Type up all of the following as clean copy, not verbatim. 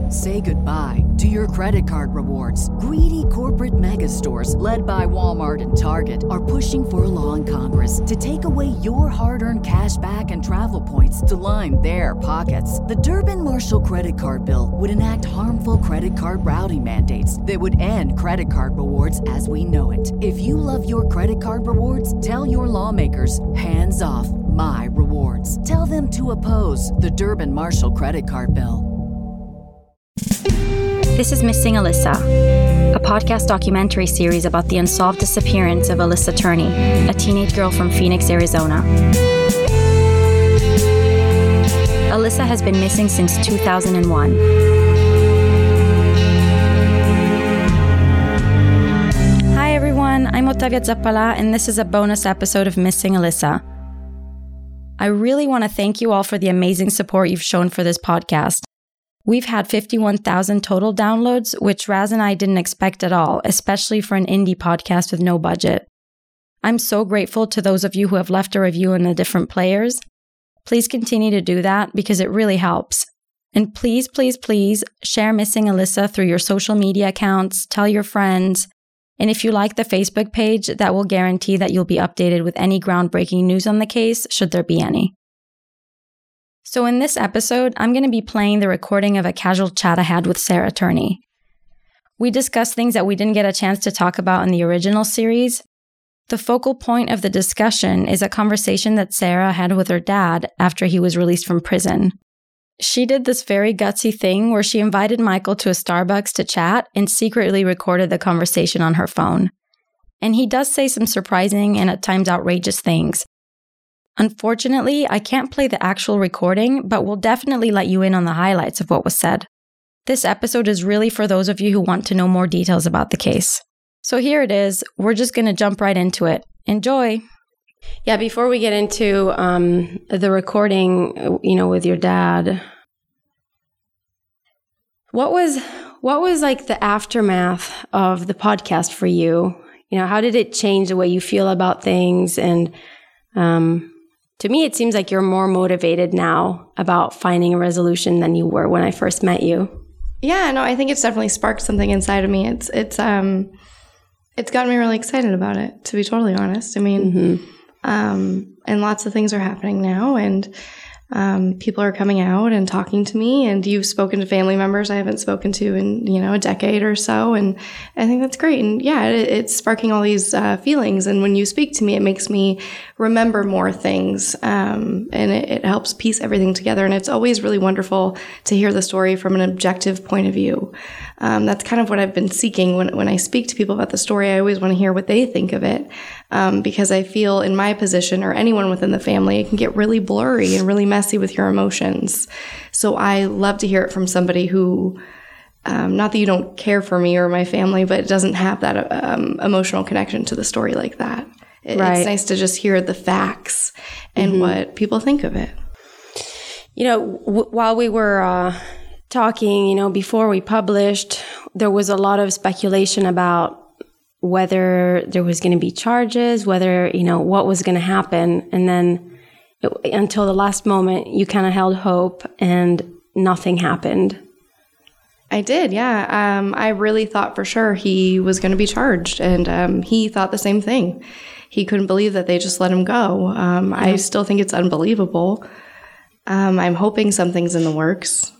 Say goodbye to your credit card rewards. Greedy corporate mega stores, led by Walmart and Target, are pushing for a law in Congress to take away your hard-earned cash back and travel points to line their pockets. The Durbin-Marshall credit card bill would enact harmful credit card routing mandates that would end credit card rewards as we know it. If you love your credit card rewards, tell your lawmakers, hands off my rewards. Tell them to oppose the Durbin-Marshall credit card bill. This is Missing Alyssa, a podcast documentary series about the unsolved disappearance of Alyssa Turney, a teenage girl from Phoenix, Arizona. Alyssa has been missing since 2001. Hi everyone, I'm Ottavia Zappala, and this is a bonus episode of Missing Alyssa. I really want to thank you all for the amazing support you've shown for this podcast. We've had 51,000 total downloads, which Raz and I didn't expect at all, especially for an indie podcast with no budget. I'm so grateful to those of you who have left a review in the different players. Please continue to do that because it really helps. And please, please, please share Missing Alyssa through your social media accounts, tell your friends, and if you like the Facebook page, that will guarantee that you'll be updated with any groundbreaking news on the case, should there be any. So in this episode, I'm going to be playing the recording of a casual chat I had with Sarah Turney. We discussed things that we didn't get a chance to talk about in the original series. The focal point of the discussion is a conversation that Sarah had with her dad after he was released from prison. She did this very gutsy thing where she invited Michael to a Starbucks to chat and secretly recorded the conversation on her phone. And he does say some surprising and at times outrageous things. Unfortunately, I can't play the actual recording, but we'll definitely let you in on the highlights of what was said. This episode is really for those of you who want to know more details about the case. So here it is. We're just going to jump right into it. Enjoy! Yeah, before we get into the recording, with your dad, what was like the aftermath of the podcast for you? How did it change the way you feel about things? And to me, it seems like you're more motivated now about finding a resolution than you were when I first met you. Yeah, no, I think it's definitely sparked something inside of me. It's gotten me really excited about it, to be totally honest. I mean, and lots of things are happening now, and people are coming out and talking to me, and you've spoken to family members I haven't spoken to in, a decade or so, and I think that's great. And yeah, it's sparking all these feelings, and when you speak to me, it makes me remember more things, and it helps piece everything together, and it's always really wonderful to hear the story from an objective point of view. That's kind of what I've been seeking when I speak to people about the story. I always want to hear what they think of it, because I feel in my position or anyone within the family, it can get really blurry and really messy with your emotions. So I love to hear it from somebody who, not that you don't care for me or my family, but it doesn't have that emotional connection to the story like that. Right. It's nice to just hear the facts and what people think of it. While we were talking, before we published, there was a lot of speculation about whether there was going to be charges, whether, what was going to happen. And then until the last moment, you kind of held hope and nothing happened. I did, yeah. I really thought for sure he was going to be charged, and he thought the same thing. He couldn't believe that they just let him go. I still think it's unbelievable. I'm hoping something's in the works.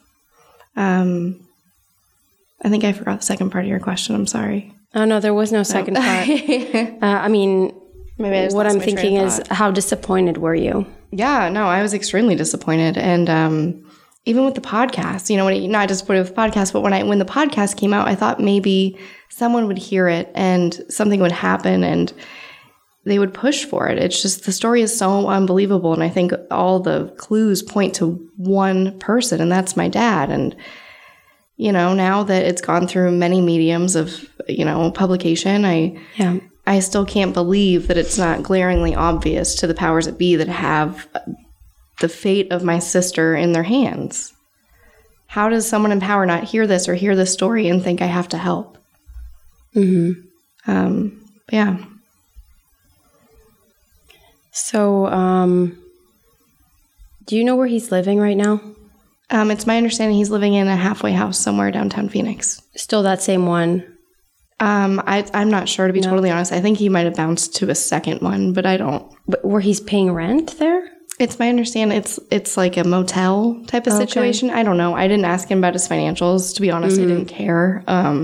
I think I forgot the second part of your question. I'm sorry. Oh, no, there was no second part. Maybe what I'm thinking is, how disappointed were you? Yeah, no, I was extremely disappointed. And even with the podcast, not disappointed with the podcast, but when the podcast came out, I thought maybe someone would hear it and something would happen and they would push for it. It's just, the story is so unbelievable. And I think all the clues point to one person, and that's my dad. And, now that it's gone through many mediums of, publication, I still can't believe that it's not glaringly obvious to the powers that be that have the fate of my sister in their hands. How does someone in power not hear this or hear this story and think I have to help? Yeah. So, do you know where he's living right now? It's my understanding he's living in a halfway house somewhere downtown Phoenix. Still that same one? I'm not sure, to be totally honest. I think he might have bounced to a second one, but I don't. But where he's paying rent there? It's my understanding it's like a motel type of situation. I don't know. I didn't ask him about his financials. To be honest, I didn't care.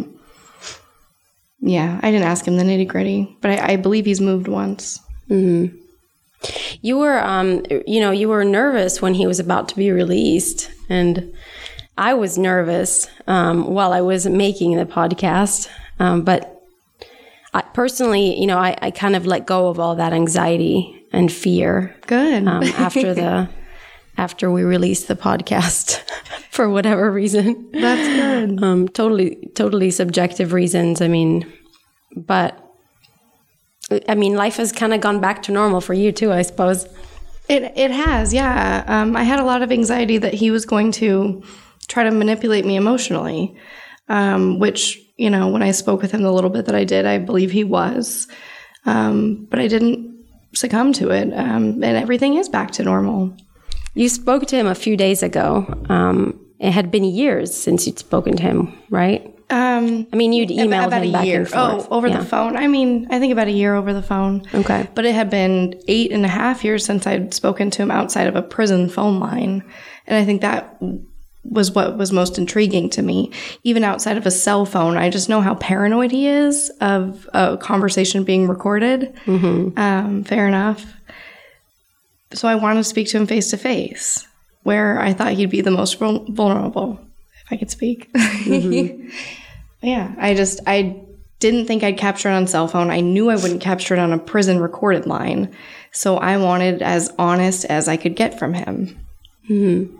Yeah, I didn't ask him the nitty-gritty, but I believe he's moved once. Mm-hmm. You were, you were nervous when he was about to be released, and I was nervous while I was making the podcast. But I personally, I kind of let go of all that anxiety and fear. Good. After we released the podcast, for whatever reason. That's good. Totally subjective reasons. Life has kind of gone back to normal for you too, I suppose. It has, yeah. I had a lot of anxiety that he was going to try to manipulate me emotionally, which, when I spoke with him the little bit that I did, I believe he was. But I didn't succumb to it, and everything is back to normal. You spoke to him a few days ago. It had been years since you'd spoken to him, right? You'd emailed him back and forth. Oh, over the phone. I think about a year over the phone. Okay. But it had been 8.5 years since I'd spoken to him outside of a prison phone line. And I think that was what was most intriguing to me. Even outside of a cell phone, I just know how paranoid he is of a conversation being recorded. Mm-hmm. Fair enough. So I wanted to speak to him face to face, where I thought he'd be the most vulnerable, if I could speak. Mm-hmm. Yeah, I didn't think I'd capture it on cell phone. I knew I wouldn't capture it on a prison recorded line. So I wanted as honest as I could get from him. Mm-hmm.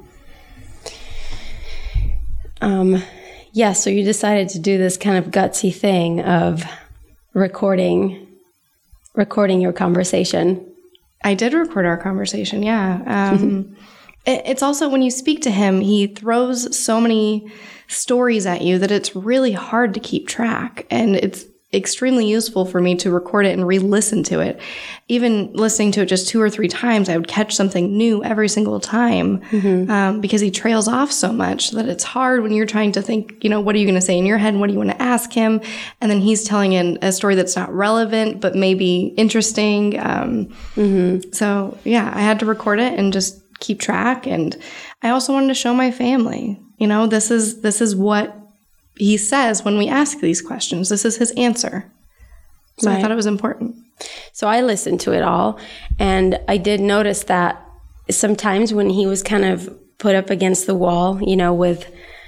So you decided to do this kind of gutsy thing of recording your conversation. I did record our conversation, yeah. It's also when you speak to him, he throws so many stories at you that it's really hard to keep track. And it's extremely useful for me to record it and re-listen to it. Even listening to it just 2 or 3 times, I would catch something new every single time, because he trails off so much that it's hard when you're trying to think, what are you going to say in your head and what do you want to ask him? And then he's telling a story that's not relevant, but maybe interesting. So yeah, I had to record it and just keep track. And I also wanted to show my family, this is what he says when we ask these questions. This is his answer. So right. I thought it was important. So I listened to it all, and I did notice that sometimes when he was kind of put up against the wall, with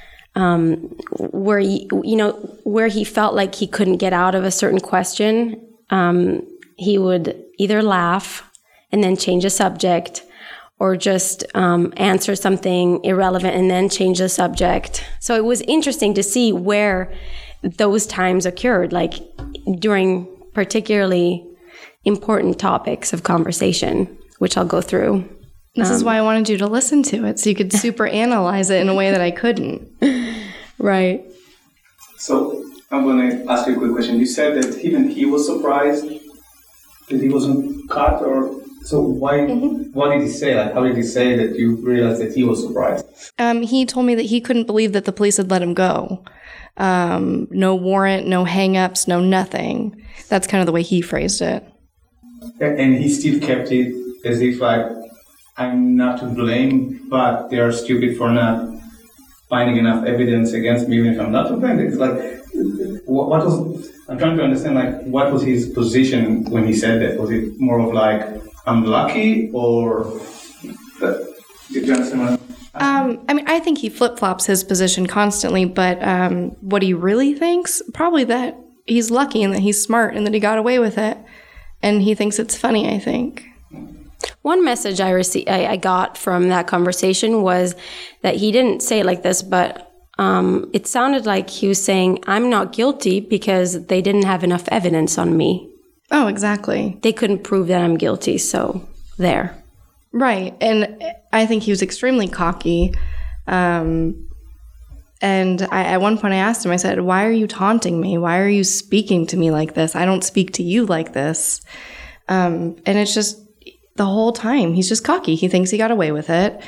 where he felt like he couldn't get out of a certain question, he would either laugh and then change the subject, or just answer something irrelevant and then change the subject. So it was interesting to see where those times occurred, like during particularly important topics of conversation, which I'll go through. This is why I wanted you to listen to it, so you could super analyze it in a way that I couldn't. Right. So I'm going to ask you a quick question. You said that even he was surprised that he wasn't caught, or... So why? What did he say? How did he say that you realized that he was surprised? He told me that he couldn't believe that the police had let him go. No warrant, no hang-ups, no nothing. That's kind of the way he phrased it. And he still kept it as if I'm not to blame, but they are stupid for not finding enough evidence against me, even if I'm not to blame. It's what was? I'm trying to understand, what was his position when he said that? Was it more of I'm lucky, or did you understand? I think he flip-flops his position constantly, but what he really thinks, probably that he's lucky and that he's smart and that he got away with it, and he thinks it's funny, I think. One message I got from that conversation was that he didn't say it like this, but it sounded like he was saying, I'm not guilty because they didn't have enough evidence on me. Oh, exactly. They couldn't prove that I'm guilty, so there. Right. And I think he was extremely cocky. And at one point I asked him, I said, why are you taunting me? Why are you speaking to me like this? I don't speak to you like this. And it's just the whole time he's just cocky. He thinks he got away with it.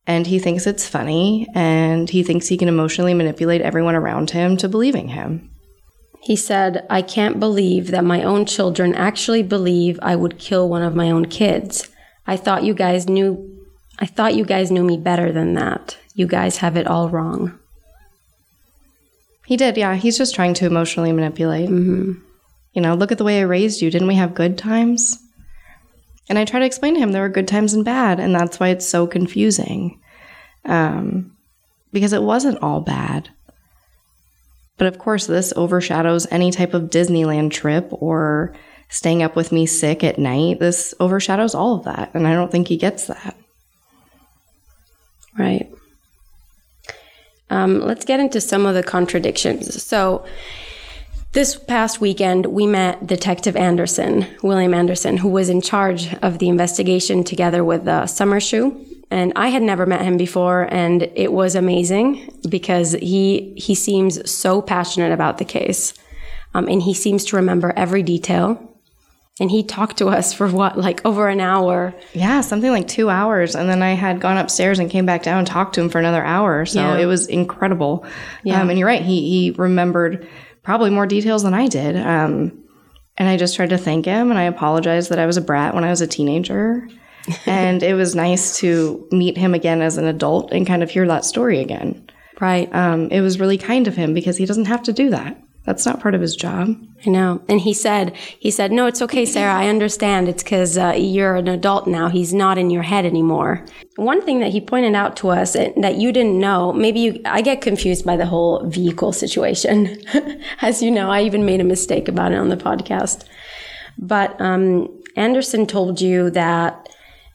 and he thinks it's funny, and he thinks he can emotionally manipulate everyone around him to believing him. He said, "I can't believe that my own children actually believe I would kill one of my own kids. I thought you guys knew me better than that. You guys have it all wrong." He did, yeah. He's just trying to emotionally manipulate. You know, look at the way I raised you. Didn't we have good times? And I try to explain to him there were good times and bad, and that's why it's so confusing. Because it wasn't all bad. But of course, this overshadows any type of Disneyland trip or staying up with me sick at night. This overshadows all of that, and I don't think he gets that. Right. Let's get into some of the contradictions. So this past weekend, we met Detective Anderson, William Anderson, who was in charge of the investigation together with Summershoe. And I had never met him before, and it was amazing because he seems so passionate about the case. And he seems to remember every detail. And he talked to us for over an hour? Yeah, something like 2 hours. And then I had gone upstairs and came back down and talked to him for another hour. So It was incredible. Yeah. And you're right. He remembered probably more details than I did. And I just tried to thank him. And I apologized that I was a brat when I was a teenager. And it was nice to meet him again as an adult and kind of hear that story again. Right. It was really kind of him because he doesn't have to do that. That's not part of his job. I know. And he said, "No, it's okay, Sarah. I understand. It's because you're an adult now. He's not in your head anymore." One thing that he pointed out to us that you didn't know, I get confused by the whole vehicle situation. As you know, I even made a mistake about it on the podcast. But Anderson told you that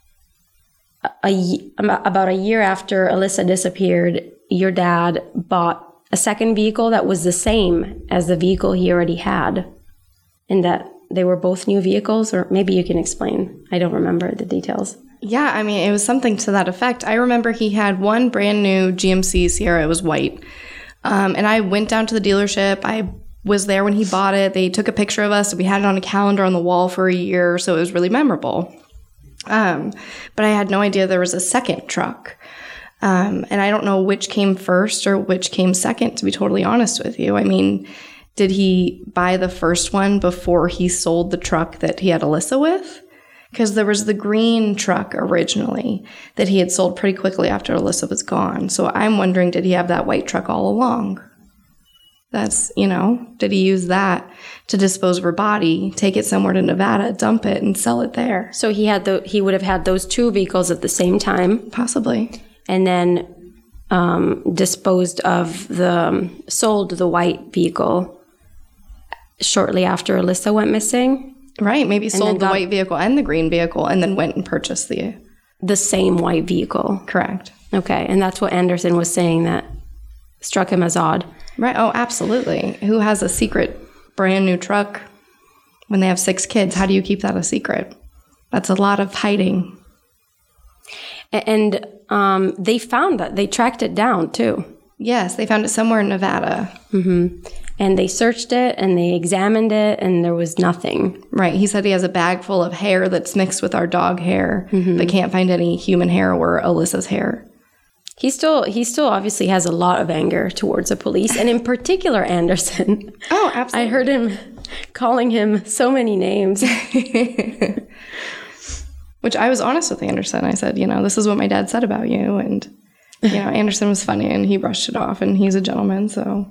about a year after Alyssa disappeared, your dad bought a second vehicle that was the same as the vehicle he already had, and that they were both new vehicles, or maybe you can explain. I don't remember the details. Yeah, I mean, it was something to that effect. I remember he had one brand new GMC Sierra. It was white. And I went down to the dealership. I was there when he bought it. They took a picture of us. We had it on a calendar on the wall for a year, so it was really memorable. But I had no idea there was a second truck. And I don't know which came first or which came second, to be totally honest with you. I mean, did he buy the first one before he sold the truck that he had Alyssa with? Because there was the green truck originally that he had sold pretty quickly after Alyssa was gone. So I'm wondering, did he have that white truck all along? That's, did he use that to dispose of her body, take it somewhere to Nevada, dump it, and sell it there? So he would have had those two vehicles at the same time? Possibly. And then sold the white vehicle shortly after Alyssa went missing. Right, maybe sold the white vehicle and the green vehicle and then went and purchased the same white vehicle. Correct. Okay, and that's what Anderson was saying that struck him as odd. Right, oh, absolutely. Who has a secret brand new truck when they have 6 kids? How do you keep that a secret? That's a lot of hiding. And they found that. They tracked it down, too. Yes, they found it somewhere in Nevada. Mm-hmm. And they searched it, and they examined it, and there was nothing. Right. He said he has a bag full of hair that's mixed with our dog hair, but can't find any human hair or Alyssa's hair. He still obviously has a lot of anger towards the police, and in particular, Anderson. Oh, absolutely. I heard him calling him so many names. Which I was honest with Anderson. I said, this is what my dad said about you. And, Anderson was funny and he brushed it off and he's a gentleman, so.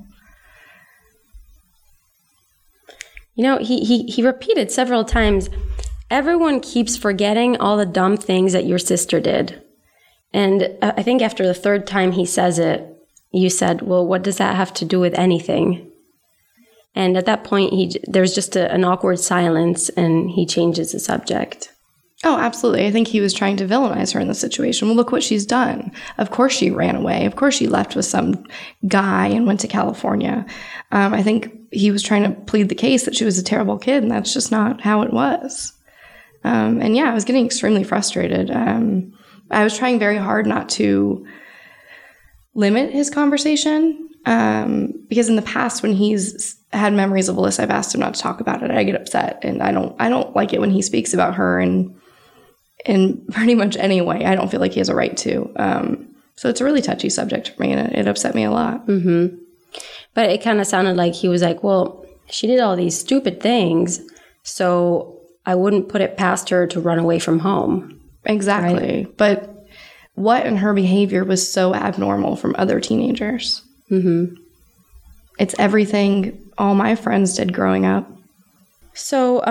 He repeated several times, everyone keeps forgetting all the dumb things that your sister did. And I think after the third time he says it, you said, well, what does that have to do with anything? And at that point, there's just an awkward silence and he changes the subject. Oh, absolutely. I think he was trying to villainize her in the situation. Well, look what she's done. Of course she ran away. Of course she left with some guy and went to California. I think he was trying to plead the case that she was a terrible kid, and that's just not how it was. And yeah, I was getting extremely frustrated. I was trying very hard not to limit his conversation because in the past when he's had memories of Alyssa, I've asked him not to talk about it. I get upset, and I don't like it when he speaks about her in pretty much any way. I don't feel like he has a right to. So it's a really touchy subject for me, and it upset me a lot. Mm-hmm. But it kind of sounded like he was like, well, she did all these stupid things, so I wouldn't put it past her to run away from home. Exactly. Right? But what in her behavior was so abnormal from other teenagers? Mm-hmm. It's everything all my friends did growing up. So,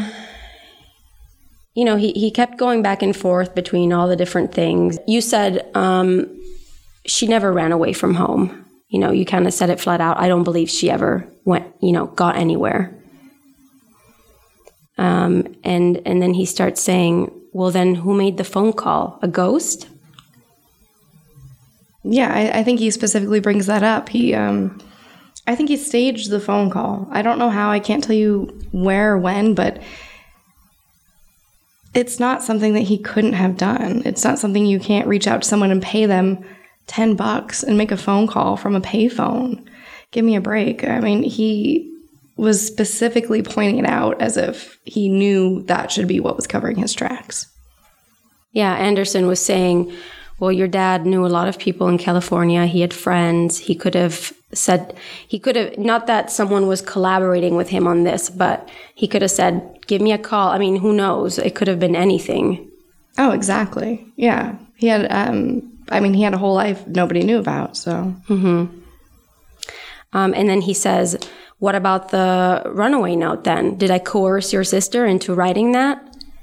he kept going back and forth between all the different things. You said she never ran away from home. You kind of said it flat out. I don't believe she ever went, got anywhere. And then he starts saying, well, then who made the phone call? A ghost? Yeah, I think he specifically brings that up. I think he staged the phone call. I don't know how. I can't tell you where or when, but it's not something that he couldn't have done. It's not something you can't reach out to someone and pay them $10 and make a phone call from a payphone. Give me a break. I mean, he was specifically pointing it out as if he knew that should be what was covering his tracks. Yeah, Anderson was saying, well, your dad knew a lot of people in California. He had friends. He could have not that someone was collaborating with him on this, but he could have said, give me a call. I mean, who knows? It could have been anything. Oh, exactly. Yeah. He had, he had a whole life nobody knew about, so. Mm-hmm. And then he says, what about the runaway note then? Did I coerce your sister into writing that?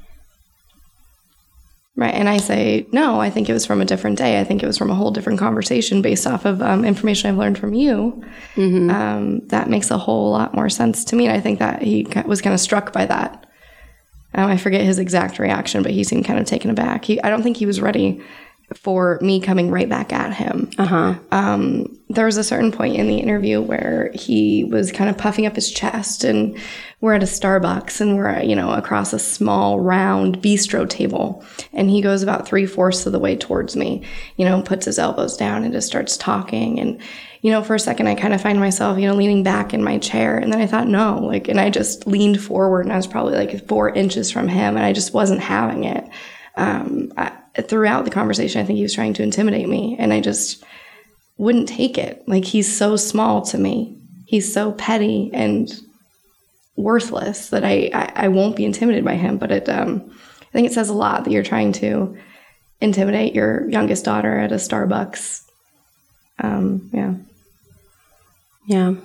Right, and I say, no, I think it was from a different day. I think it was from a whole different conversation based off of information I've learned from you. Mm-hmm. That makes a whole lot more sense to me, and I think that he was kind of struck by that. I forget his exact reaction, but he seemed kind of taken aback. I don't think he was ready for me coming right back at him. Uh-huh. There was a certain point in the interview where he was kind of puffing up his chest, and we're at a Starbucks, and we're, across a small round bistro table, and he goes about 3/4 of the way towards me, puts his elbows down and just starts talking. And, for a second, I kind of find myself, leaning back in my chair, and then I thought, no, and I just leaned forward, and I was probably 4 inches from him, and I just wasn't having it. Throughout the conversation, I think he was trying to intimidate me, and I just wouldn't take it. He's so small to me. He's so petty and worthless that I won't be intimidated by him. But I think it says a lot that you're trying to intimidate your youngest daughter at a Starbucks. Yeah. Yeah.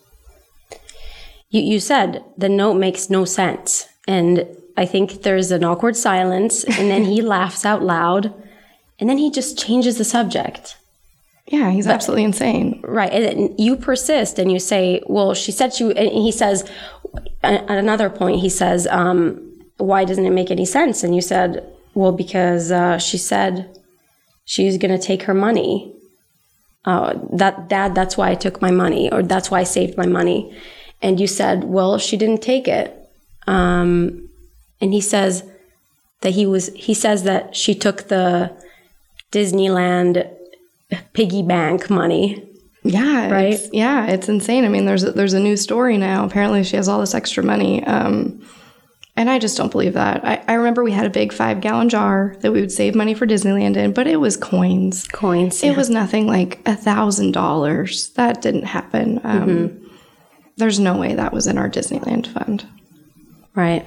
You said the note makes no sense, and I think there's an awkward silence, and then he laughs out loud, and then he just changes the subject. Yeah, he's absolutely insane. Right. And then you persist and you say, well, she said and he says, at another point, he says, why doesn't it make any sense? And you said, well, because she said she's going to take her money. That's why I took my money, or that's why I saved my money. And you said, well, she didn't take it. And he says that she took the Disneyland piggy bank money. Yeah, right. It's insane. I mean, there's a new story now. Apparently, she has all this extra money, and I just don't believe that. I remember we had a big 5-gallon jar that we would save money for Disneyland in, but it was coins. Coins. It was nothing like $1,000. That didn't happen. There's no way that was in our Disneyland fund. Right.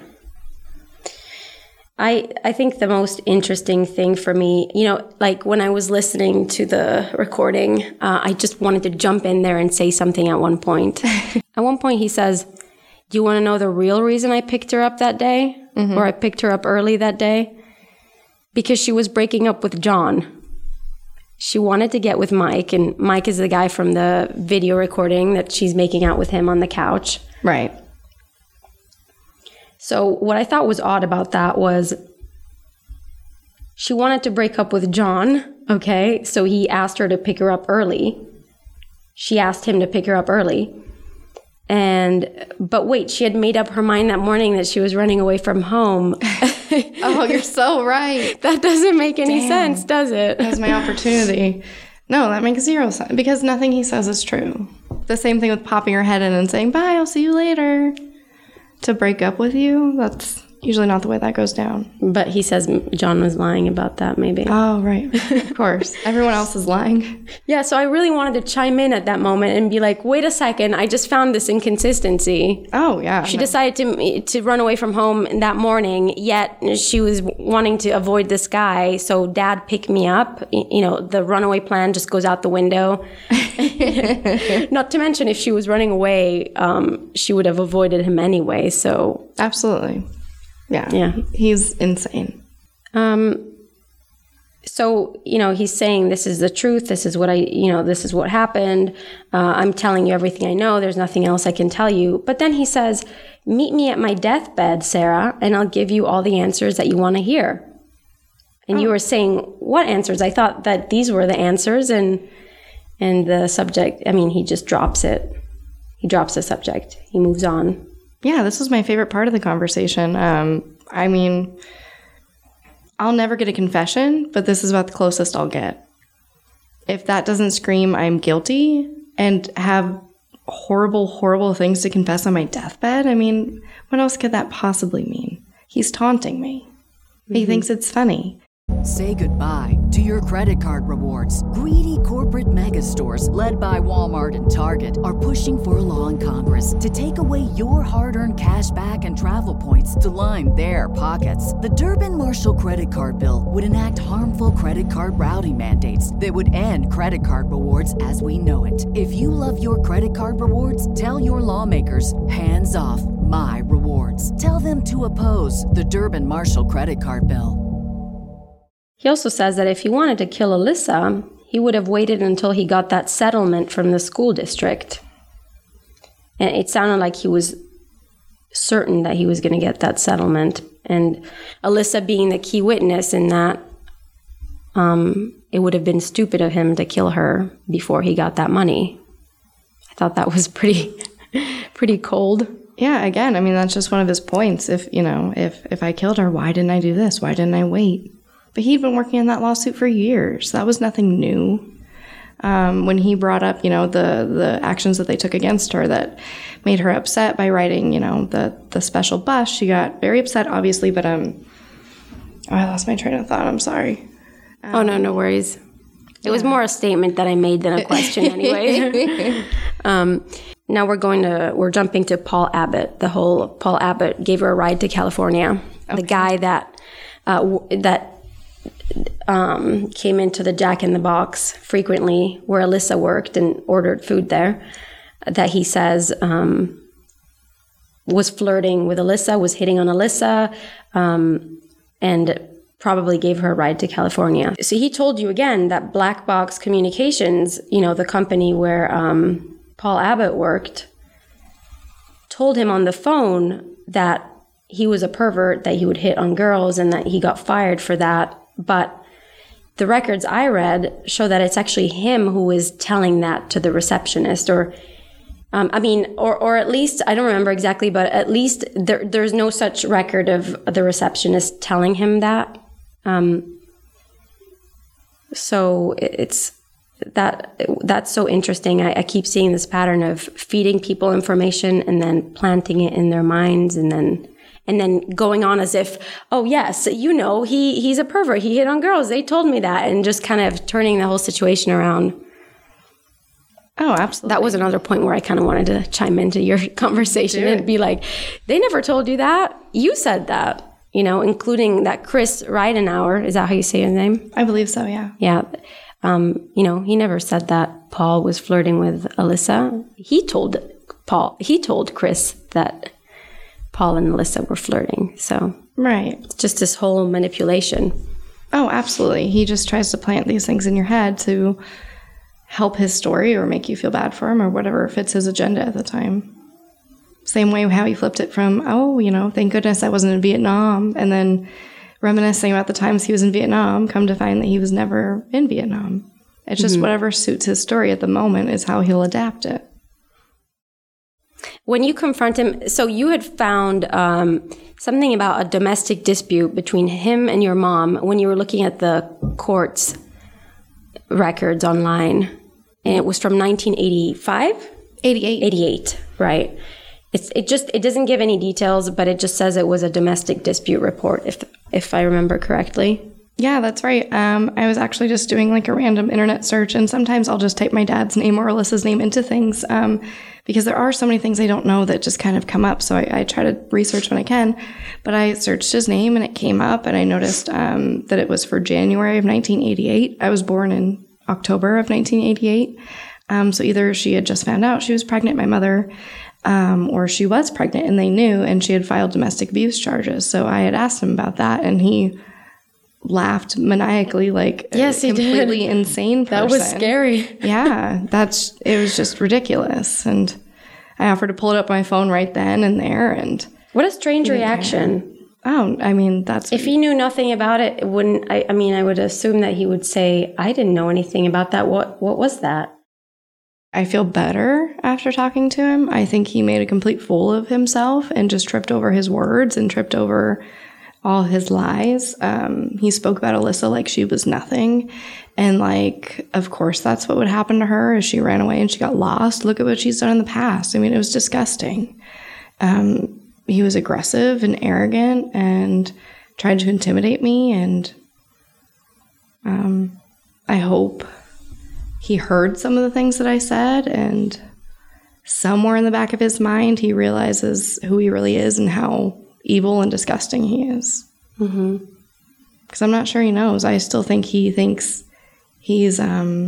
I think the most interesting thing for me, when I was listening to the recording, I just wanted to jump in there and say something at one point. At one point he says, do you want to know the real reason I picked her up that day? Mm-hmm. Or I picked her up early that day? Because she was breaking up with John. She wanted to get with Mike, and Mike is the guy from the video recording that she's making out with him on the couch. Right. So what I thought was odd about that was she wanted to break up with John, okay? So he asked her to pick her up early. She asked him to pick her up early. But wait, she had made up her mind that morning that she was running away from home. Oh, you're so right. That doesn't make any sense, does it? That was my opportunity. No, that makes zero sense, because nothing he says is true. The same thing with popping her head in and saying, bye, I'll see you later. To break up with you, that's usually not the way that goes down. But he says John was lying about that, maybe. Oh, right. Of course. Everyone else is lying. Yeah, so I really wanted to chime in at that moment and be like, wait a second, I just found this inconsistency. Oh, yeah. She decided to run away from home that morning, yet she was wanting to avoid this guy, so Dad picked me up. You know, the runaway plan just goes out the window. Not to mention, if she was running away, she would have avoided him anyway, so... Absolutely. Yeah. He's insane. So, you know, he's saying, this is the truth. This is what this is what happened. I'm telling you everything I know. There's nothing else I can tell you. But then he says, meet me at my deathbed, Sarah, and I'll give you all the answers that you want to hear. And you were saying, what answers? I thought that these were the answers, and the subject, I mean, he just drops it. He drops the subject. He moves on. Yeah, this was my favorite part of the conversation. I mean, I'll never get a confession, but this is about the closest I'll get. If that doesn't scream I'm guilty and have horrible, horrible things to confess on my deathbed, I mean, what else could that possibly mean? He's taunting me. He thinks it's funny. Say goodbye to your credit card rewards. Greedy corporate mega stores, led by Walmart and Target, are pushing for a law in Congress to take away your hard-earned cash back and travel points to line their pockets. The Durbin-Marshall credit card bill would enact harmful credit card routing mandates that would end credit card rewards as we know it. If you love your credit card rewards, tell your lawmakers, hands off my rewards. Tell them to oppose the Durbin-Marshall credit card bill. He also says that if he wanted to kill Alyssa, he would have waited until he got that settlement from the school district. And it sounded like he was certain that he was going to get that settlement. And Alyssa being the key witness in that, it would have been stupid of him to kill her before he got that money. I thought that was pretty cold. Yeah, again, I mean, that's just one of his points. If I killed her, why didn't I do this? Why didn't I wait? But he'd been working on that lawsuit for years. That was nothing new. When he brought up, the actions that they took against her that made her upset by riding, the special bus, she got very upset, obviously. But I lost my train of thought. I'm sorry. Oh, no worries. It was more a statement that I made than a question anyway. Now we're jumping to Paul Abbott. The whole Paul Abbott gave her a ride to California. Okay. The guy that came into the Jack in the Box frequently where Alyssa worked and ordered food there, that he says was flirting with Alyssa, was hitting on Alyssa, and probably gave her a ride to California. So he told you again that Black Box Communications, the company where Paul Abbott worked, told him on the phone that he was a pervert, that he would hit on girls, and that he got fired for that. But the records I read show that it's actually him who is telling that to the receptionist, or at least, I don't remember exactly, but at least there's no such record of the receptionist telling him that. So that's so interesting. I keep seeing this pattern of feeding people information and then planting it in their minds, and then going on as if, oh yes, he's a pervert. He hit on girls. They told me that, and just kind of turning the whole situation around. Oh, absolutely. That was another point where I kind of wanted to chime into your conversation and be like, they never told you that. You said that, including that Chris Ridenauer. Is that how you say his name? I believe so, yeah. Yeah. He never said that Paul was flirting with Alyssa. He told Chris that Paul and Alyssa were flirting. So right. It's just this whole manipulation. Oh, absolutely. He just tries to plant these things in your head to help his story or make you feel bad for him or whatever fits his agenda at the time. Same way how he flipped it from, thank goodness I wasn't in Vietnam, and then reminiscing about the times he was in Vietnam, come to find that he was never in Vietnam. It's just whatever suits his story at the moment is how he'll adapt it. When you confront him, so you had found something about a domestic dispute between him and your mom when you were looking at the court's records online. And it was from 1985? 88. 88, right. It doesn't give any details, but it just says it was a domestic dispute report, if I remember correctly. Yeah, that's right. I was actually just doing like a random internet search, and sometimes I'll just type my dad's name or Alyssa's name into things because there are so many things I don't know that just kind of come up. So I try to research when I can. But I searched his name and it came up, and I noticed that it was for January of 1988. I was born in October of 1988. So either she had just found out she was pregnant, my mother, or she was pregnant and they knew, and she had filed domestic abuse charges. So I had asked him about that, and he laughed maniacally, like yes, he completely did. Insane person. That was scary. Yeah, it was just ridiculous. And I offered to pull it up on my phone right then and there. And what a strange reaction. Oh, I mean, that's... If he knew nothing about it, it wouldn't... I would assume that he would say, I didn't know anything about that. What was that? I feel better after talking to him. I think he made a complete fool of himself and just tripped over his words and tripped over all his lies. He spoke about Alyssa like she was nothing. And like, of course, that's what would happen to her as she ran away and she got lost. Look at what she's done in the past. I mean, it was disgusting. He was aggressive and arrogant and tried to intimidate me. And I hope he heard some of the things that I said, and somewhere in the back of his mind, he realizes who he really is and how evil and disgusting he is. Mm-hmm. Because I'm not sure he knows. I still think he thinks he's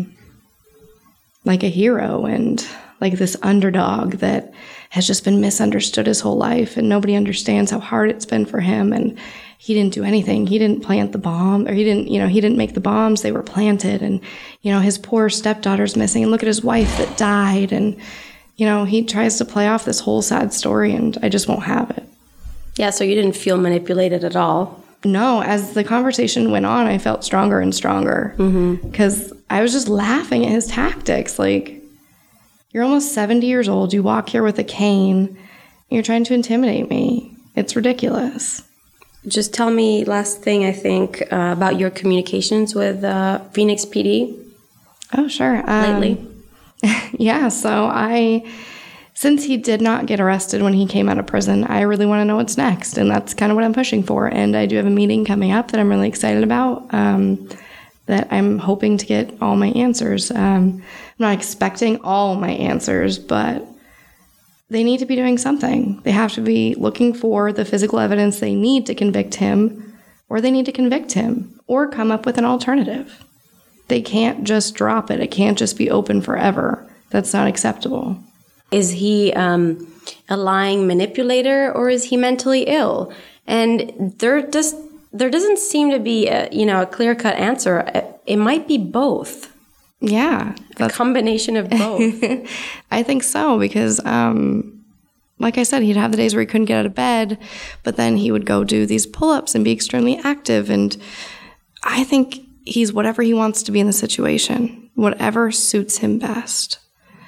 like a hero and like this underdog that has just been misunderstood his whole life, and nobody understands how hard it's been for him. And he didn't do anything. He didn't plant the bomb, or he didn't make the bombs. They were planted. And, his poor stepdaughter's missing, and look at his wife that died. And, he tries to play off this whole sad story, and I just won't have it. Yeah, so you didn't feel manipulated at all? No, as the conversation went on, I felt stronger and stronger because I was just laughing at his tactics. Like, you're almost 70 years old. You walk here with a cane. And you're trying to intimidate me. It's ridiculous. Just tell me, last thing, I think, about your communications with Phoenix PD. Oh, sure. Lately? Yeah, so since he did not get arrested when he came out of prison, I really want to know what's next, and that's kind of what I'm pushing for. And I do have a meeting coming up that I'm really excited about, that I'm hoping to get all my answers. I'm not expecting all my answers, but they need to be doing something. They have to be looking for the physical evidence they need to convict him, or they need to convict him, or come up with an alternative. They can't just drop it. It can't just be open forever. That's not acceptable. Is he a lying manipulator, or is he mentally ill? And there doesn't seem to be a clear-cut answer. It might be both. Yeah. A combination of both. I think so, because like I said, he'd have the days where he couldn't get out of bed, but then he would go do these pull-ups and be extremely active. And I think he's whatever he wants to be in the situation, whatever suits him best.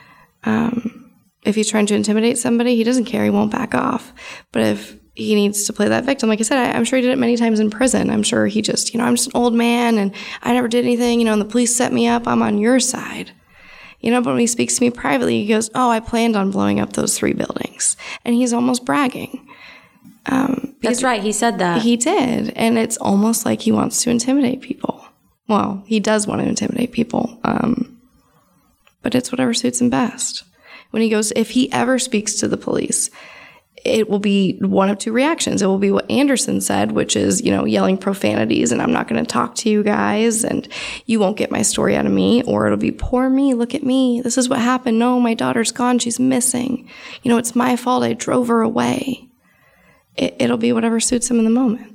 If he's trying to intimidate somebody, he doesn't care. He won't back off. But if he needs to play that victim, like I said, I'm sure he did it many times in prison. I'm sure he just, I'm just an old man and I never did anything, and the police set me up. I'm on your side. But when he speaks to me privately, he goes, oh, I planned on blowing up those 3 buildings. And he's almost bragging. That's right. He said that. He did. And it's almost like he wants to intimidate people. Well, he does want to intimidate people. But it's whatever suits him best. When he goes, if he ever speaks to the police, it will be one of 2 reactions. It will be what Anderson said, which is, yelling profanities, and I'm not going to talk to you guys, and you won't get my story out of me. Or it'll be, poor me, look at me. This is what happened. No, my daughter's gone. She's missing. It's my fault. I drove her away. It'll be whatever suits him in the moment.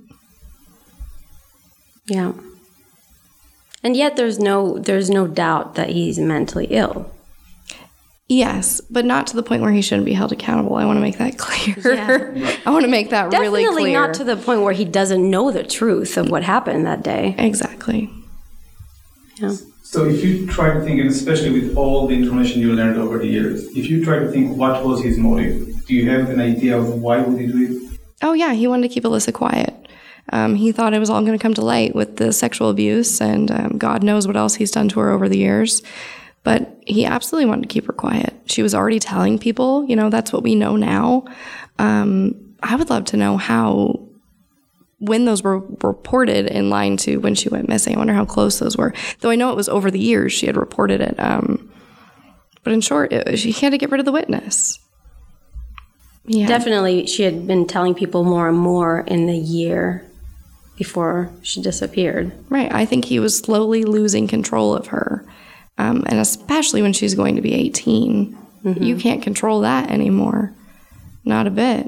Yeah. And yet there's no doubt that he's mentally ill. Yes, but not to the point where he shouldn't be held accountable. I want to make that clear. Yeah. I want to make that really clear. Definitely not to the point where he doesn't know the truth of what happened that day. Exactly. Yeah. So if you try to think, and especially with all the information you learned over the years, if you try to think what was his motive, do you have an idea of why would he do it? Oh, yeah, he wanted to keep Alyssa quiet. He thought it was all going to come to light with the sexual abuse, and God knows what else he's done to her over the years. But he absolutely wanted to keep her quiet. She was already telling people, that's what we know now. I would love to know when those were reported in line to when she went missing. I wonder how close those were. Though I know it was over the years she had reported it. But in short, she had to get rid of the witness. Yeah. Definitely, she had been telling people more and more in the year before she disappeared. Right. I think he was slowly losing control of her. And especially when she's going to be 18. Mm-hmm. You can't control that anymore. Not a bit.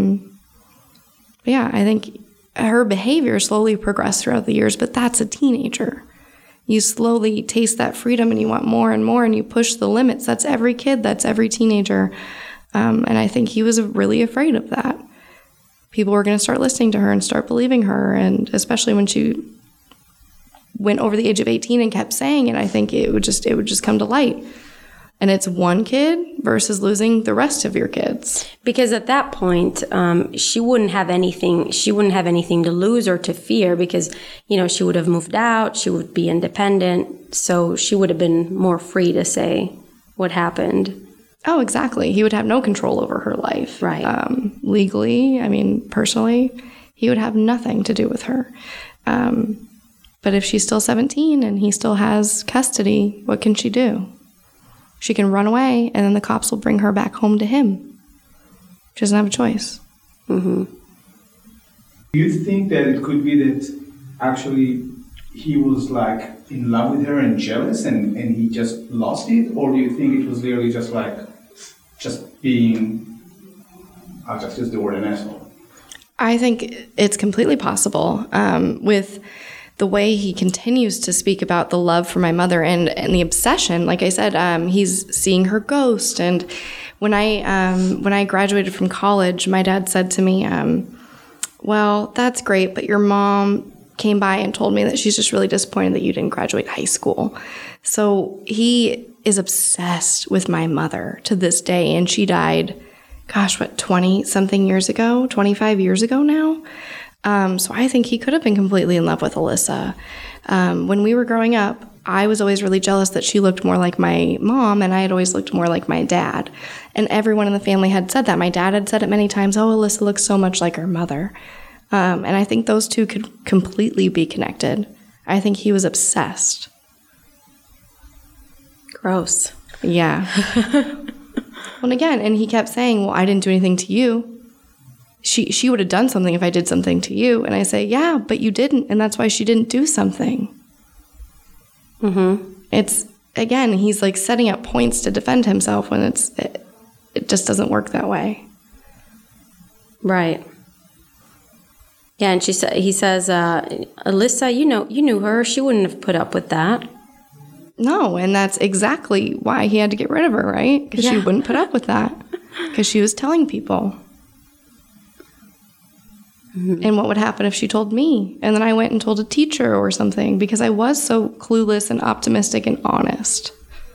Yeah, I think her behavior slowly progressed throughout the years, but that's a teenager. You slowly taste that freedom and you want more and more, and you push the limits. That's every kid. That's every teenager. And I think he was really afraid of that. People were going to start listening to her and start believing her, and especially when she went over the age of 18 and kept saying it, I think it would just come to light. And it's one kid versus losing the rest of your kids. Because at that point, she wouldn't have anything to lose or to fear, because, she would have moved out, she would be independent, so she would have been more free to say what happened. Oh, exactly. He would have no control over her life. Right. Legally, personally, he would have nothing to do with her. But if she's still 17 and he still has custody, what can she do? She can run away, and then the cops will bring her back home to him. She doesn't have a choice. Mm-hmm. Do you think that it could be that actually he was in love with her and jealous and he just lost it? Or do you think it was literally just being, I'll just use the word an asshole? I think it's completely possible. With the way he continues to speak about the love for my mother and the obsession, like I said, he's seeing her ghost. And when I graduated from college, my dad said to me, well, that's great, but your mom came by and told me that she's just really disappointed that you didn't graduate high school. So he is obsessed with my mother to this day. And she died, 20-something years ago, 25 years ago now. So I think he could have been completely in love with Alyssa. When we were growing up, I was always really jealous that she looked more like my mom, and I had always looked more like my dad. And everyone in the family had said that. My dad had said it many times, oh, Alyssa looks so much like her mother. And I think those two could completely be connected. I think he was obsessed. Gross. Yeah. Well, again, and he kept saying, well, I didn't do anything to you. She would have done something if I did something to you. And I say, yeah, but you didn't, and that's why she didn't do something. Mm-hmm. It's, again, he's setting up points to defend himself when it just doesn't work that way. Right. Yeah, and he says, Alyssa, you knew her. She wouldn't have put up with that. No, and that's exactly why he had to get rid of her, right? Because she wouldn't put up with that. Because she was telling people. Mm-hmm. And what would happen if she told me? And then I went and told a teacher or something, because I was so clueless and optimistic and honest.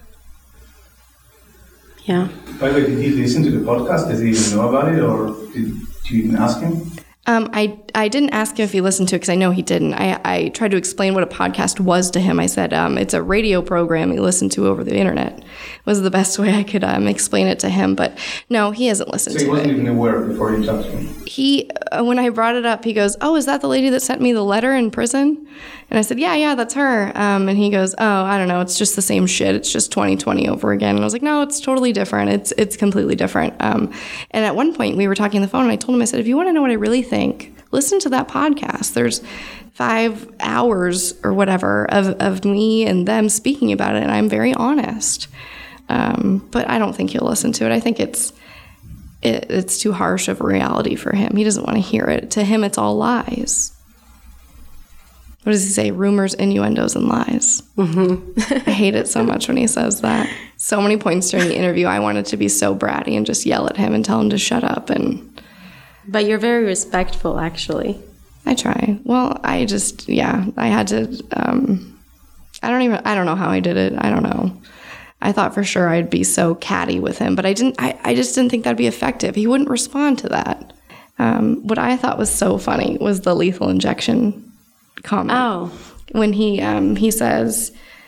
Yeah. By the way, did he listen to the podcast? Does he even know about it? Or did you even ask him? I didn't ask him if he listened to it because I know he didn't. I tried to explain what a podcast was to him. I said, it's a radio program you listen to over the internet. Was the best way I could explain it to him. But no, he hasn't listened to it. So he wasn't even aware before you talked to him? He, when I brought it up, he goes, oh, is that the lady that sent me the letter in prison? And I said, yeah, that's her. And he goes, oh, I don't know. It's just the same shit. It's just 2020 over again. And I was like, no, it's totally different. It's completely different. And at one point we were talking on the phone and I told him, I said, if you want to know what I really think, listen to that podcast. There's 5 hours or whatever of me and them speaking about it. And I'm very honest. But I don't think he'll listen to it. I think it's too harsh of a reality for him. He doesn't want to hear it. To him, it's all lies. What does he say? Rumors, innuendos, and lies. Mm-hmm. I hate it so much when he says that. So many points during the interview, I wanted to be so bratty and just yell at him and tell him to shut up. But you're very respectful, actually. I try. Well, I had to, I don't know how I did it. I don't know. I thought for sure I'd be so catty with him, but I just didn't think that'd be effective. He wouldn't respond to that. What I thought was so funny was the lethal injection comment. Oh. When he says,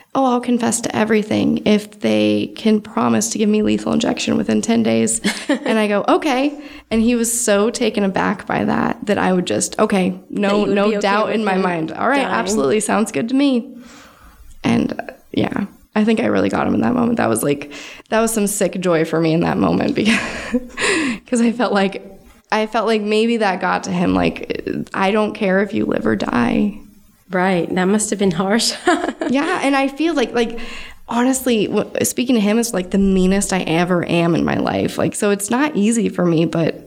oh, I'll confess to everything if they can promise to give me lethal injection within 10 days. And I go, okay. And he was so taken aback by that I would just, okay, no doubt in my mind. All right, absolutely, sounds good to me. And yeah, I think I really got him in that moment. That was some sick joy for me in that moment, because I felt like maybe that got to him. Like, I don't care if you live or die. Right. That must have been harsh. Yeah. And I feel like honestly, speaking to him is like the meanest I ever am in my life. Like, so it's not easy for me, but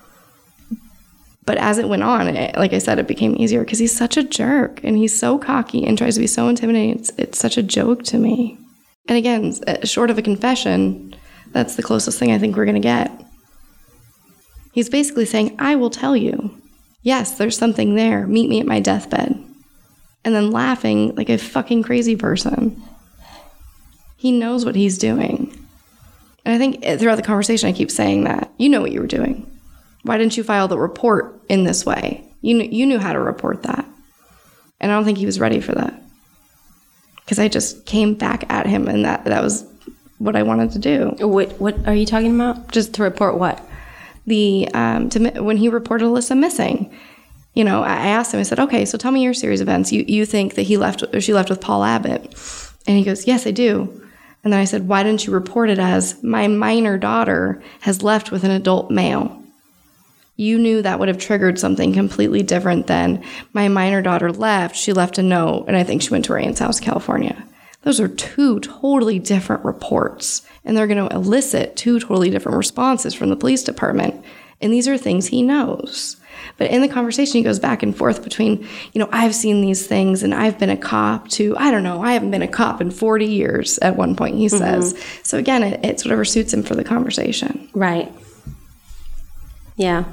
as it went on, like I said, it became easier because he's such a jerk and he's so cocky and tries to be so intimidating. It's such a joke to me. And again, short of a confession, that's the closest thing I think we're going to get. He's basically saying, I will tell you. Yes, there's something there. Meet me at my deathbed. And then laughing like a fucking crazy person. He knows what he's doing. And I think throughout the conversation, I keep saying that. You know what you were doing. Why didn't you file the report in this way? You knew how to report that. And I don't think he was ready for that. Because I just came back at him, and that was what I wanted to do. What are you talking about? Just to report what? When he reported Alyssa missing. You know, I asked him, I said, okay, so tell me your series of events. You think that she left with Paul Abbott. And he goes, yes, I do. And then I said, why didn't you report it as my minor daughter has left with an adult male? You knew that would have triggered something completely different than my minor daughter left. She left a note, and I think she went to her aunt's house in California. Those are two totally different reports, and they're going to elicit two totally different responses from the police department. And these are things he knows. But in the conversation, he goes back and forth between, I've seen these things and I've been a cop to, I don't know, I haven't been a cop in 40 years at one point, he says. So again, it's whatever suits him for the conversation. Right. Yeah.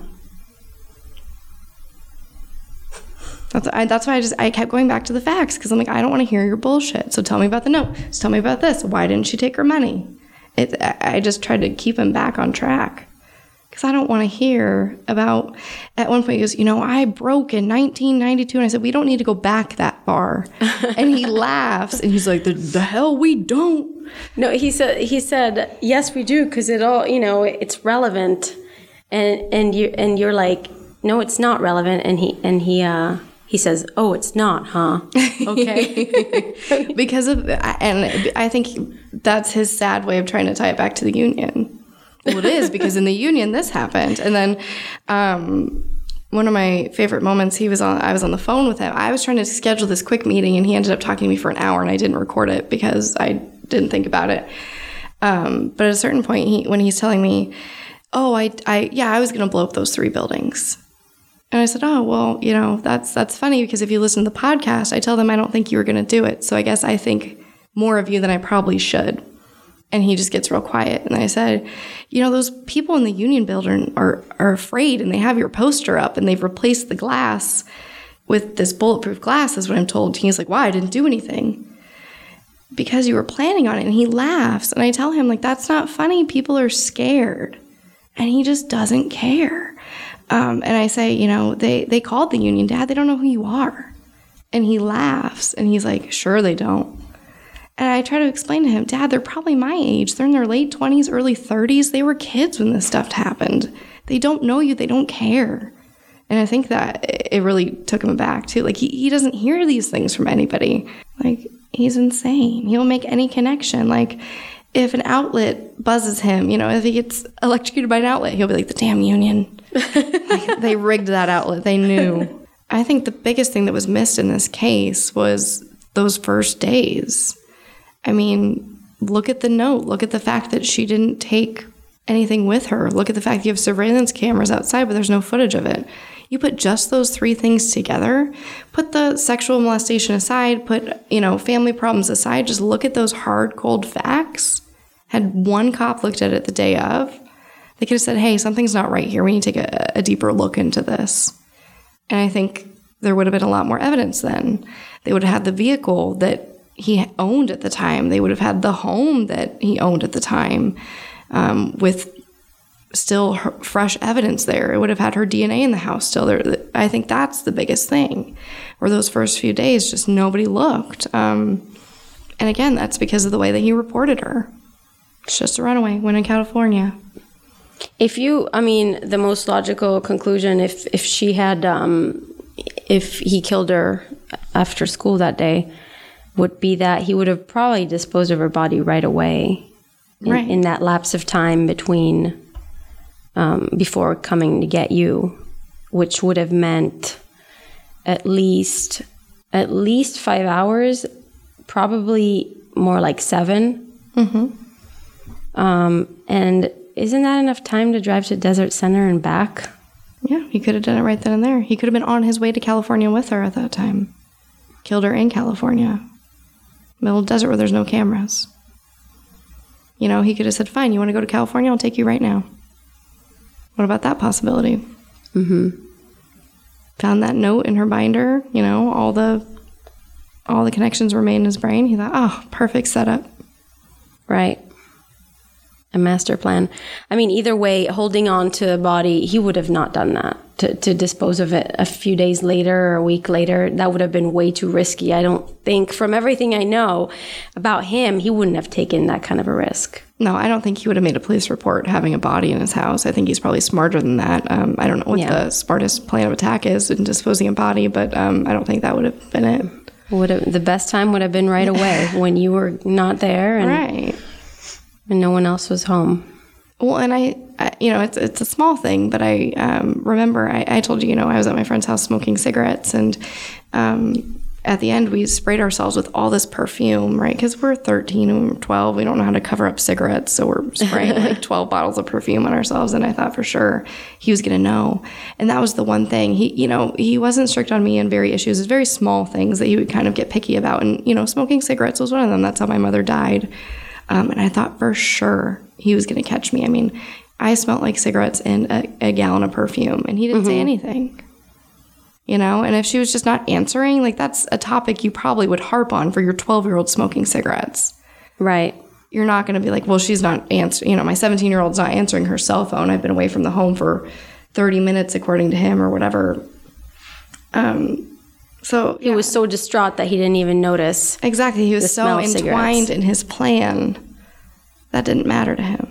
That's why I kept going back to the facts, because I'm like, I don't want to hear your bullshit. So tell me about the note. So tell me about this. Why didn't she take her money? I just tried to keep him back on track. Because I don't want to hear about, at one point he goes, I broke in 1992. And I said, we don't need to go back that far. And he laughs and he's like, the hell we don't. No, he said, yes, we do. Because it all, it's relevant. And you're like, no, it's not relevant. And he says, oh, it's not, huh? Okay. Because of, and I think that's his sad way of trying to tie it back to the union. Well, it is, because in the union, this happened. And then one of my favorite moments, I was on the phone with him. I was trying to schedule this quick meeting, and he ended up talking to me for an hour, and I didn't record it because I didn't think about it. But at a certain point, when he's telling me, oh, I was going to blow up those 3 buildings. And I said, oh, well, that's funny, because if you listen to the podcast, I tell them I don't think you were going to do it. So I guess I think more of you than I probably should. And he just gets real quiet. And I said, those people in the union building are afraid, and they have your poster up, and they've replaced the glass with this bulletproof glass, is what I'm told. He's like, why? I didn't do anything. Because you were planning on it. And he laughs. And I tell him, like, that's not funny. People are scared. And he just doesn't care. And I say, they called the union, Dad. They don't know who you are. And he laughs. And he's like, sure they don't. And I try to explain to him, Dad, they're probably my age. They're in their late 20s, early 30s. They were kids when this stuff happened. They don't know you. They don't care. And I think that it really took him aback, too. Like, he doesn't hear these things from anybody. Like, he's insane. He'll make any connection. Like, if an outlet buzzes him, if he gets electrocuted by an outlet, he'll be like, the damn union. Like, they rigged that outlet. They knew. I think the biggest thing that was missed in this case was those first days. I mean, look at the note. Look at the fact that she didn't take anything with her. Look at the fact you have surveillance cameras outside, but there's no footage of it. You put just those 3 things together, put the sexual molestation aside, put, family problems aside, just look at those hard, cold facts. Had one cop looked at it the day of, they could have said, hey, something's not right here. We need to take a deeper look into this. And I think there would have been a lot more evidence then. They would have had the vehicle that he owned at the time. They would have had the home that he owned at the time, with still fresh evidence there. It would have had her DNA in the house still there. I think that's the biggest thing, where those first few days just nobody looked. And And again, that's because of the way that he reported her. It's just a runaway, went in California. The most logical conclusion, if she had, if he killed her after school that day, would be that he would have probably disposed of her body right away. In that lapse of time between, before coming to get you, which would have meant at least 5 hours, probably more like 7. And isn't that enough time to drive to Desert Center and back? Yeah, he could have done it right then and there. He could have been on his way to California with her at that time. Killed her in California. Middle of the desert where there's no cameras. You know, he could have said, fine, you want to go to California? I'll take you right now. What about that possibility? Found that note in her binder, you know, all the connections were made in his brain. He thought, oh, perfect setup. Right. A master plan. I mean, either way, holding on to a body, he would have not done that. To dispose of it a few days later or a week later, that would have been way too risky. I don't think, from everything I know about him, he wouldn't have taken that kind of a risk. No, I don't think he would have made a police report having a body in his house. I think he's probably smarter than that. I don't know what the smartest plan of attack is in disposing a body, but I don't think that would have been it. The best time would have been right away when you were not there and no one else was home. Well, and I you know, it's a small thing, but I remember I told you, you know, I was at my friend's house smoking cigarettes, and at the end we sprayed ourselves with all this perfume, right? Because we're 13 and we're 12, we don't know how to cover up cigarettes, so we're spraying like 12 bottles of perfume on ourselves, and I thought for sure he was going to know. And that was the one thing. He wasn't strict on me in very issues. It's very small things that he would kind of get picky about, and, you know, smoking cigarettes was one of them. That's how my mother died. And I thought for sure he was going to catch me. I mean, I smelled like cigarettes and a gallon of perfume, and he didn't say anything. You know, and if she was just not answering, like, that's a topic you probably would harp on for your 12-year-old smoking cigarettes. Right. You're not going to be like, well, she's not answering. You know, my 17-year-old's not answering her cell phone. I've been away from the home for 30 minutes, according to him, or whatever. So he was so distraught that he didn't even notice. Exactly. He was so entwined in his plan that didn't matter to him.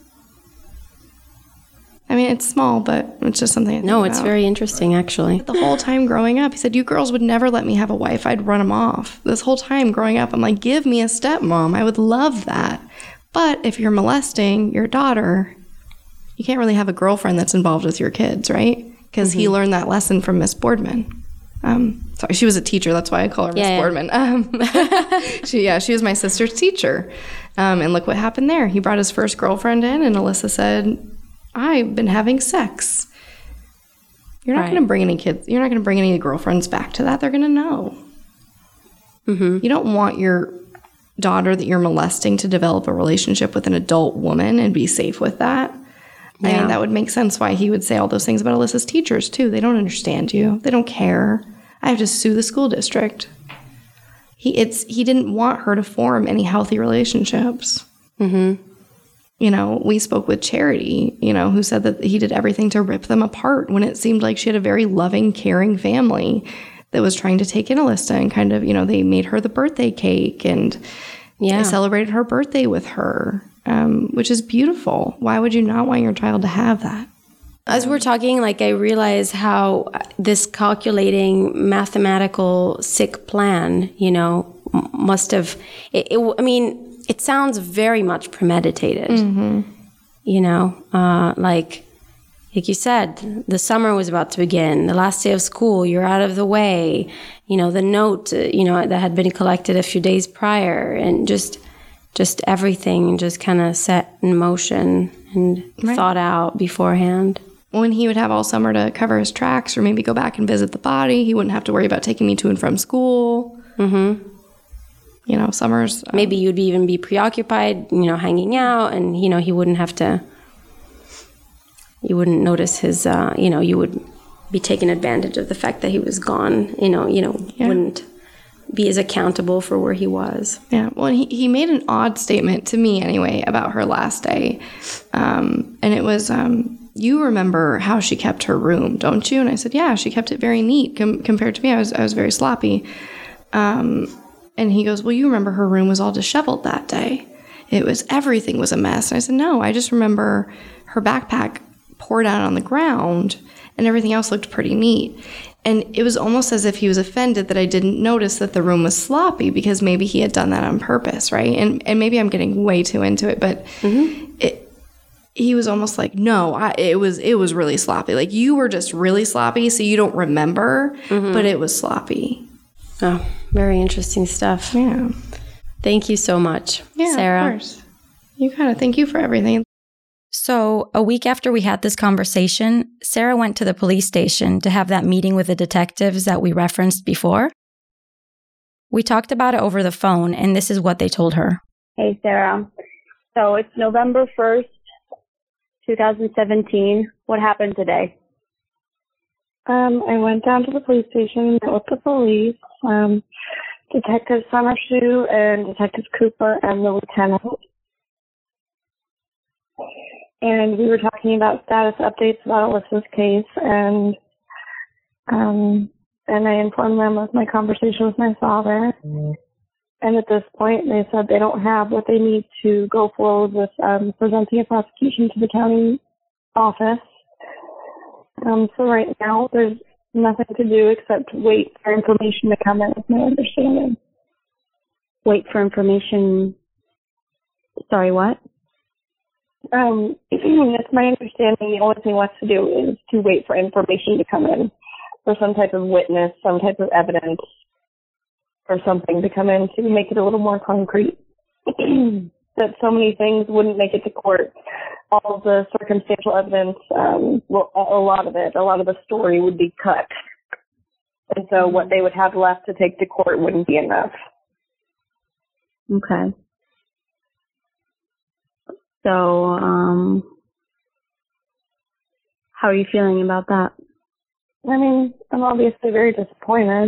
I mean, it's small, but it's just something I think No, it's about. Very interesting, actually. The whole time growing up, he said, you girls would never let me have a wife. I'd run them off. This whole time growing up, I'm like, give me a stepmom. I would love that. But if you're molesting your daughter, you can't really have a girlfriend that's involved with your kids, right? Because he learned that lesson from Miss Boardman. Sorry, she was a teacher. That's why I call her Miss Boardman. She was my sister's teacher. And look what happened there. He brought his first girlfriend in, and Alyssa said, I've been having sex. You're not going to bring any kids. You're not going to bring any girlfriends back to that. They're going to know. You don't want your daughter that you're molesting to develop a relationship with an adult woman and be safe with that. Yeah. I mean, that would make sense why he would say all those things about Alyssa's teachers, too. They don't understand you. They don't care. I have to sue the school district. He didn't want her to form any healthy relationships. You know, we spoke with Charity, you know, who said that he did everything to rip them apart when it seemed like she had a very loving, caring family that was trying to take in Alyssa, and kind of, you know, they made her the birthday cake, and they celebrated her birthday with her, which is beautiful. Why would you not want your child to have that? As we're talking, like, I realize how this calculating, mathematical, sick plan, you know, must have, I mean, it sounds very much premeditated, you know, like you said, the summer was about to begin, the last day of school, you're out of the way, you know, the note, you know, that had been collected a few days prior, and just everything just kind of set in motion and thought out beforehand. When he would have all summer to cover his tracks or maybe go back and visit the body, he wouldn't have to worry about taking me to and from school. You know, summers. Maybe you'd even be preoccupied, you know, hanging out, and, you know, he wouldn't have to, you wouldn't notice his, you know, you would be taking advantage of the fact that he was gone, you know, wouldn't be as accountable for where he was. Yeah. Well, he made an odd statement to me anyway about her last day. And it was, you remember how she kept her room, don't you? And I said, yeah, she kept it very neat compared to me. I was very sloppy. And he goes, well, you remember her room was all disheveled that day. Everything was a mess. And I said, no, I just remember her backpack poured out on the ground and everything else looked pretty neat. And it was almost as if he was offended that I didn't notice that the room was sloppy, because maybe he had done that on purpose, right? And maybe I'm getting way too into it, but he was almost like, no, it was really sloppy. Like, you were just really sloppy, so you don't remember, but it was sloppy. Oh, very interesting stuff. Yeah. Thank you so much, Sarah. Of course. Thank you for everything. So a week after we had this conversation, Sarah went to the police station to have that meeting with the detectives that we referenced before. We talked about it over the phone, and this is what they told her. Hey, Sarah. So it's November 1st, 2017. What happened today? I went down to the police station, met with the police, Detective Summershoe and Detective Cooper and the lieutenant. And we were talking about status updates about Alyssa's case, and I informed them of my conversation with my father. And at this point, they said they don't have what they need to go forward with presenting a prosecution to the county office. So right now, there's nothing to do except wait for information to come in, is my understanding. Wait for information. Sorry, what? It's my understanding the only thing left to do is to wait for information to come in, for some type of witness, some type of evidence, or something to come in to make it a little more concrete. That so many things wouldn't make it to court. All of the circumstantial evidence, a lot of the story would be cut. And so what they would have left to take to court wouldn't be enough. Okay. So, how are you feeling about that? I mean, I'm obviously very disappointed.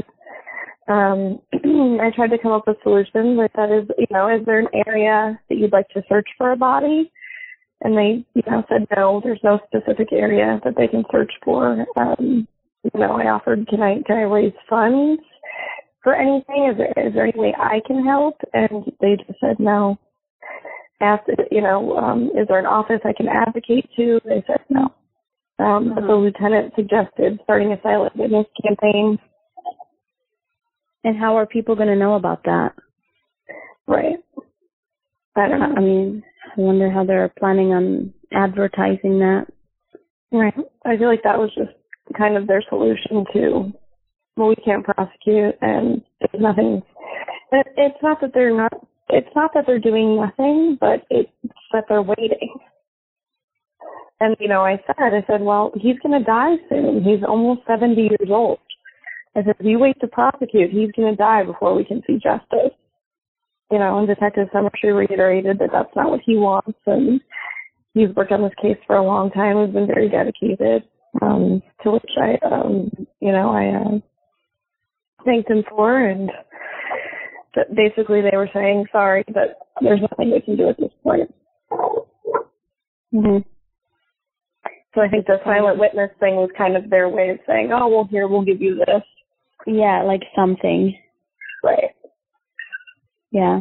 I tried to come up with solutions. I said, is there an area that you'd like to search for a body? And they, said no, there's no specific area that they can search for. I offered, can I raise funds for anything? Is there any way I can help? And they just said no. Asked, is there an office I can advocate to? They said no. But the lieutenant suggested starting a silent witness campaign. And how are people going to know about that? Right. I don't know. I mean, I wonder how they're planning on advertising that. Right. I feel like that was just kind of their solution to, well, we can't prosecute and there's nothing. It's not that they're doing nothing, but it's that they're waiting. And, I said, well, he's going to die soon. He's almost 70 years old. I said, if you wait to prosecute, he's going to die before we can see justice. And Detective Summershoe reiterated that that's not what he wants. And he's worked on this case for a long time. He's been very dedicated, to which I thanked him for. And basically they were saying, sorry, but there's nothing we can do at this point. Mm-hmm. So I think the silent witness thing was kind of their way of saying, oh, well, here, we'll give you this. Yeah, like something. Right. Yeah.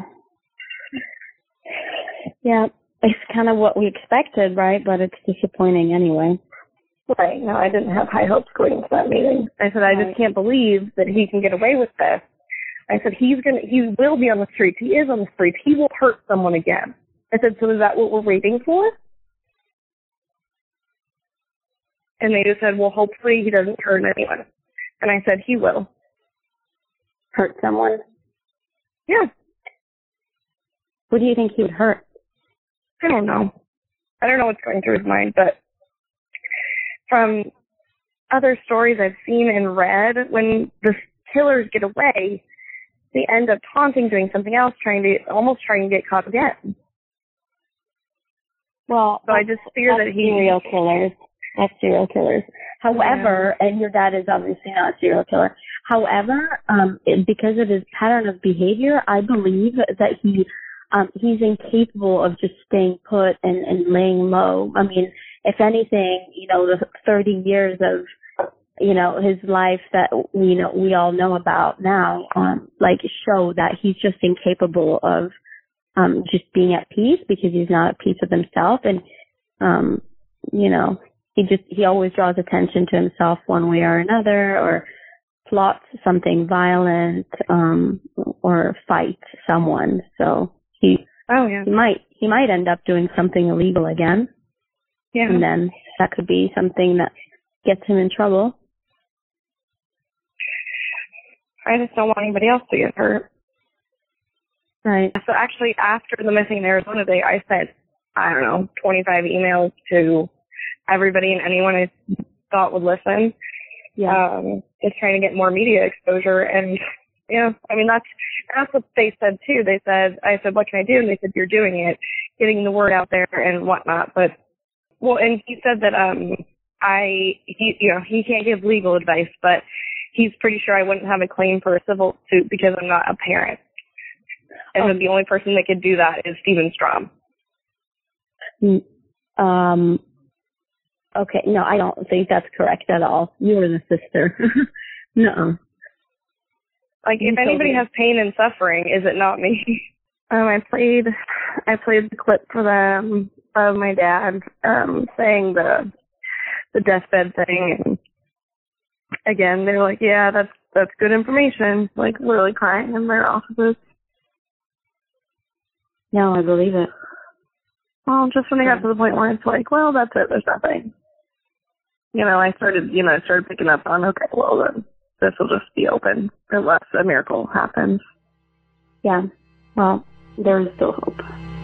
Yeah, it's kind of what we expected, right? But it's disappointing anyway. Right. No, I didn't have high hopes going into that meeting. I said, I just can't believe that he can get away with this. I said, he will be on the streets. He is on the streets. He will hurt someone again. I said, so is that what we're waiting for? And they just said, well, hopefully he doesn't hurt anyone. And I said, he will. Hurt someone? Yeah. Who do you think he would hurt? I don't know. I don't know what's going through his mind, but from other stories I've seen and read, when the killers get away, they end up taunting, doing something else, trying to get caught again. Well, so I just fear that serial killers. That's serial killers. However, and your dad is obviously not a serial killer. However, because of his pattern of behavior, I believe that he's incapable of just staying put and laying low. I mean, if anything, the 30 years of his life that we all know about now, show that he's just incapable of just being at peace because he's not at peace with himself. And, he always draws attention to himself one way or another, or plots something violent, or fight someone. So he might end up doing something illegal again. Yeah. And then that could be something that gets him in trouble. I just don't want anybody else to get hurt. Right. So actually, after the Missing in Arizona day, I sent, 25 emails to everybody and anyone I thought would listen. Yeah. Just trying to get more media exposure. And, that's what they said, too. I said, what can I do? And they said, you're doing it, getting the word out there and whatnot. And he said that he can't give legal advice, but he's pretty sure I wouldn't have a claim for a civil suit because I'm not a parent. And that the only person that could do that is Steven Strom. Okay, no, I don't think that's correct at all. You were the sister. No. If anybody has pain and suffering, is it not me? I played the clip for them of my dad saying the deathbed thing, and again they're like, yeah, that's good information, literally crying in their offices. No, I believe it. Well, just when they got to the point where it's like, well, that's it, there's nothing. I started picking up on, okay, well then this will just be open unless a miracle happens. Yeah. Well, there is still hope.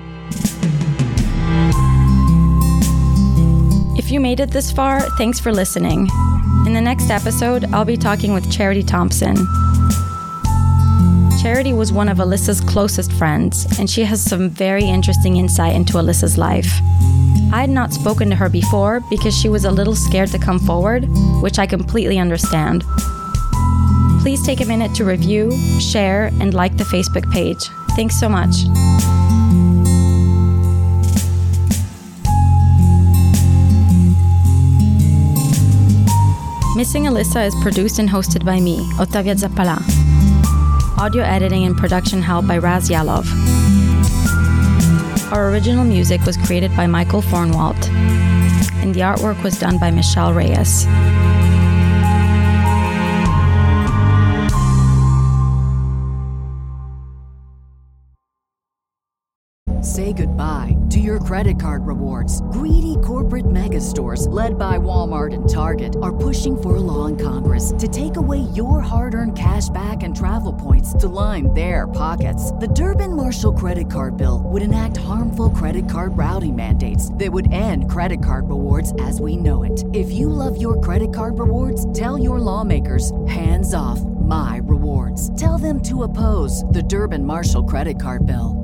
If you made it this far, thanks for listening. In the next episode, I'll be talking with Charity Thompson. Charity was one of Alyssa's closest friends, and she has some very interesting insight into Alyssa's life. I had not spoken to her before because she was a little scared to come forward, which I completely understand. Please take a minute to review, share, and like the Facebook page. Thanks so much. Missing Alyssa is produced and hosted by me, Ottavia Zappala. Audio editing and production help by Raz Yalov. Our original music was created by Michael Fornwalt, and the artwork was done by Michelle Reyes. Say goodbye to your credit card rewards. Greedy corporate mega stores, led by Walmart and Target, are pushing for a law in Congress to take away your hard-earned cash back and travel points to line their pockets. The Durbin-Marshall credit card bill would enact harmful credit card routing mandates that would end credit card rewards as we know it. If you love your credit card rewards, tell your lawmakers, hands off my rewards. Tell them to oppose the Durbin-Marshall credit card bill.